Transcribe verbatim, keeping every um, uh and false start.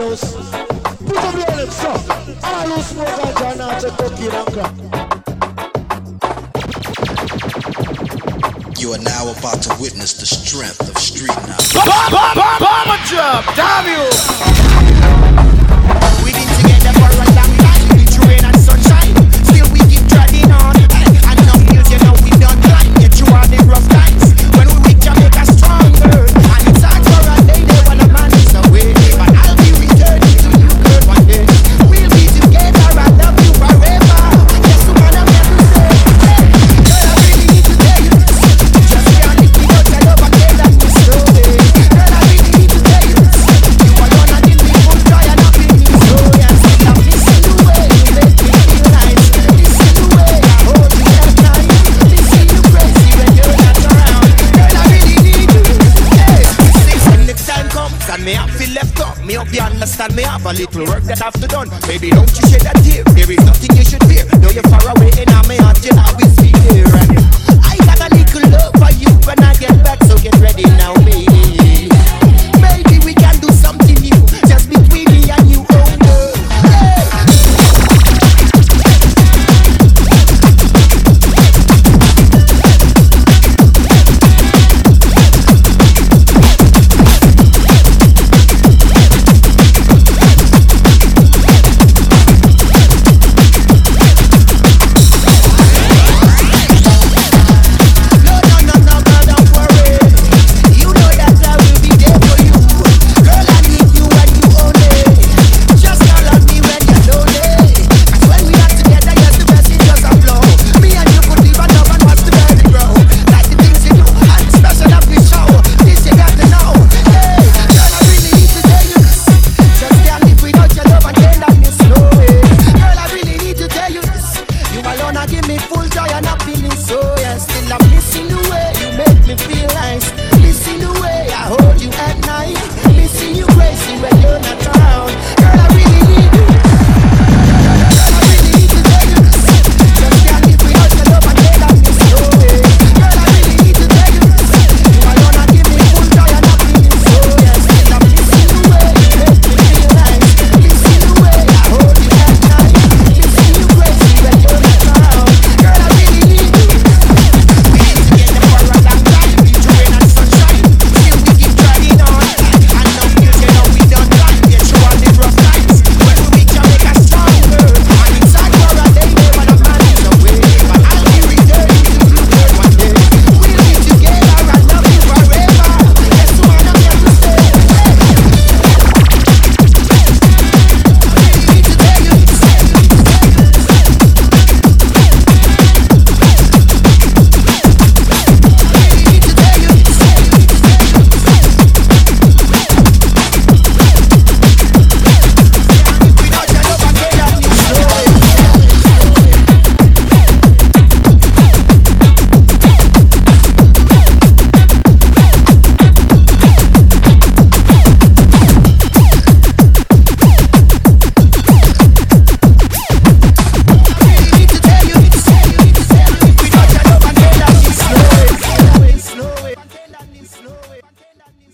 house. Put up your hands, so. All who smoke and John now take cocaine and crack. You are now about to witness the strength of street knowledge. Bomber drop, damn you! We've been together for a long time, it's rain and sunshine. Still we keep treading on. And now feels you know we done climb. Yet you are the rough times. When we reach Jamaica stronger. And it's hard for a lady when a man is away. But I'll be returning to you, girl, one day. We'll be together, I love you forever. Just the one I'm here to say. Hey, girl, I really need to tell you. Just can't leave me out, I love again and me slowly. Girl, I really need to tell you. You are one of the people try and I've been so yeah. Still I'm missing the way you make me feel nice. Missing the way I hold you at night. Missing you crazy when you're not around. Girl, I really need you. Hey, since when the time comes and me have to left up, me hope you understand me have a little work that I've to done. Baby, don't you shed a tear. There is nothing you should fear. Though you're far away and I'm heart, you'll always be here. And I got a little love for you when I get back, so get ready now.